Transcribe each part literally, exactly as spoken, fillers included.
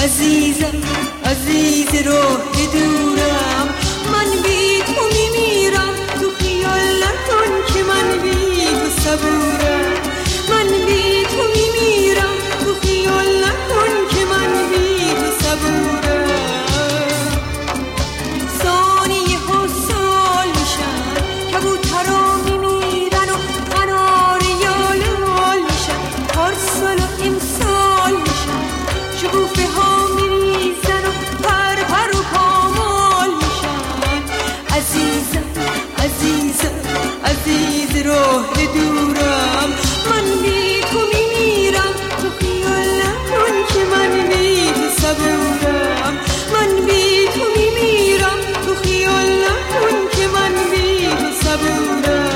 عزیزم عزیز راه دورم، من بی تو میمیرم، تو خیال نکن که من بی تو صبورم. من بی تو میمیرم، تو خیال نکن که من بی تو صبورم. ثانیه ها سال میشن، کبوترها میمیرن و قناره یالال میشن، پارسال و امسال میشن، شکوفه ها میریزن و پر پر و پامال میشن. عزیزم عزیزم عزیز راه دورم، من بی تو میمیرم، تو خیال نکن که من بی تو صبورم. من بی تو میمیرم، تو خیال نکن که من بی تو صبورم.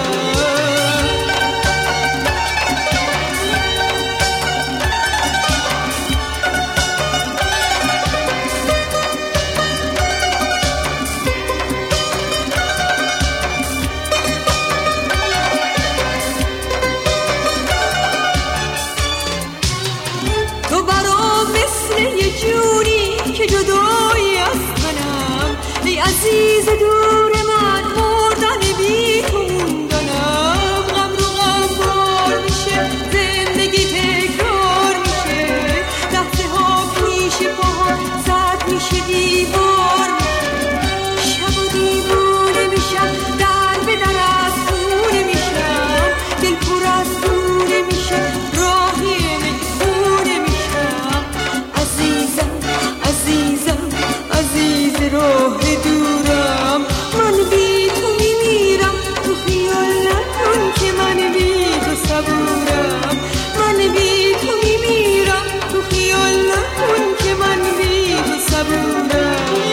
تو برام مثل یه جونی که جدایی از منم، ای عزیز دور من، مردن بی تو موندنم. غم رو غم بار میشه، زندگی تکرار میشه، لحظه ها پیش پاها زد میشه دیوار میشه. شب و دیوونه میشم، در به در از خونه میشم، دل پر از دونه میشه، راهی مهمونه میشم. عزیزم عزیزم عزیز راه دورم، من بی تو میمیرم، تو خیال نکن که من بی تو صبورم. من بی تو میمیرم، تو خیال نکن که من بی تو صبورم.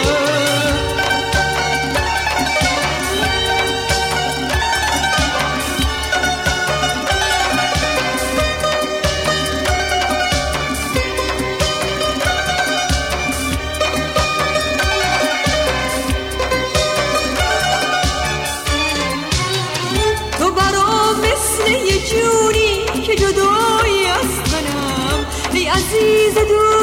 تو برام مثل یه جونی که جدایی از منم، ای عزیز دور